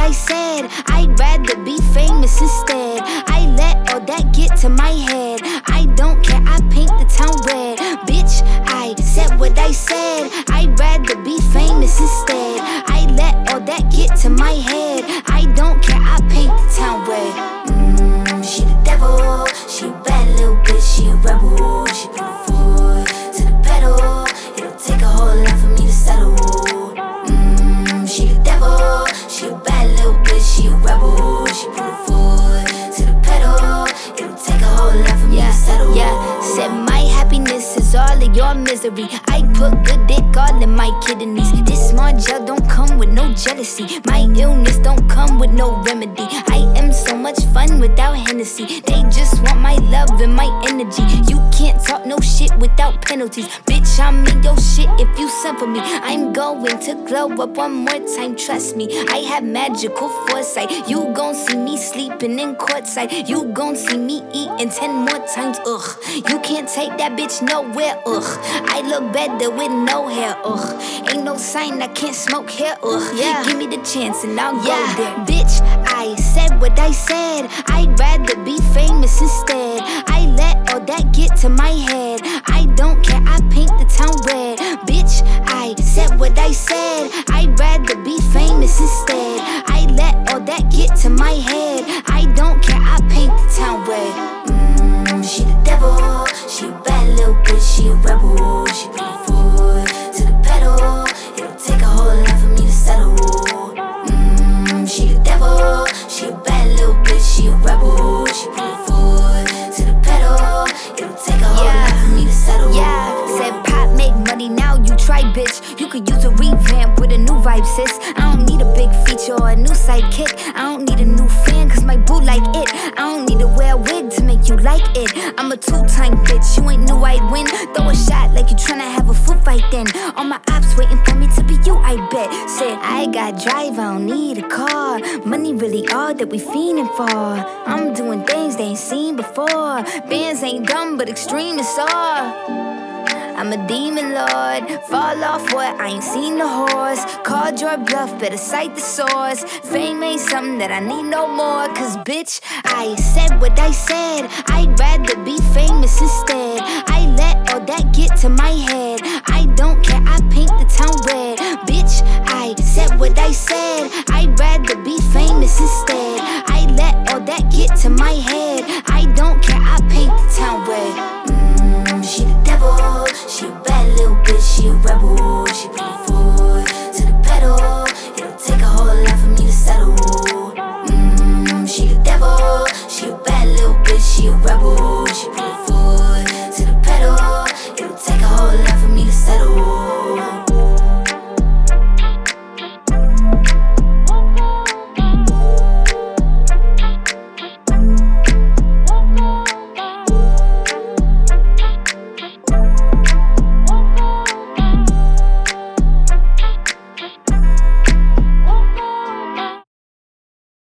I said. I'd rather be famous instead. I let all that get to my head. I don't care, I paint the town red. Bitch, I said what I said. I'd rather be famous instead. I let all that get to my head. I don't care, I paint the town red. She the devil, she a bad little bitch, she a rebel. She put her foot to the pedal. It'll take a whole lot for me to settle. She the devil, she a bad little bitch, she a rebel. She put her foot to the pedal. It'll take a whole lot for me to settle. Said my happiness is all of your misery. I put good dick all in my kidneys. This small gel don't come with no jealousy. My illness don't come with no remedy. I am so much fun without Hennessy. They just want my love and my energy. You can't talk no shit without penalties. Bitch, I'm in your shit if you send for me. I'm going to glow up one more time, trust me. I have magical foresight. You gon' see me sleeping in courtside. You gon' see me eating 10 more times, ugh. You can't take that bitch nowhere, ugh. I look better with no hair, ugh. Ain't no sign I can't smoke here, ugh. Give me the chance and I'll go there. Bitch, I said what I said. I'd rather be famous instead. I let all that get to my head. I don't care, I paint the town red. Bitch, I said what I said. I'd rather be famous instead. I let all that get to my head. I don't care, I paint the town red. She the devil, she a bad little bitch, she a rebel. She put her foot to the pedal. It'll take a whole lot for me to settle. She the devil, she a bad little bitch, she a rebel. She put her foot to the pedal. It'll take a whole lot for me to settle. Said pop make money, now you try, bitch. You could use a revamp with a new vibe, sis. I don't need a big feature or a new sidekick. I don't need a new fan, cause my boo like it. I don't need to wear a wig to make you like it. I'm a two-time bitch, you ain't knew I'd win. Throw a shot like you tryna have a foot fight then. All my ops waiting for me to be you, I bet. Said I got drive, I don't need a car. Money really all that we fiending for. I'm doing things they ain't seen before. Bands ain't dumb, but extreme is all. I'm a demon lord, fall off what, I ain't seen the horse. Called your bluff, better cite the source. Fame ain't something that I need no more. Cause bitch, I said what I said. I'd rather be famous instead. I let all that get to my head. I don't care, I paint the town red. Bitch, I said what I said. I'd rather be famous instead. I let all that get to my head. I don't care, I paint the town red. She the devil, she a bad little bitch, she a rebel. She put her foot to the pedal. It'll take a whole lot for me to settle. She the devil, she a bad little bitch, she a rebel.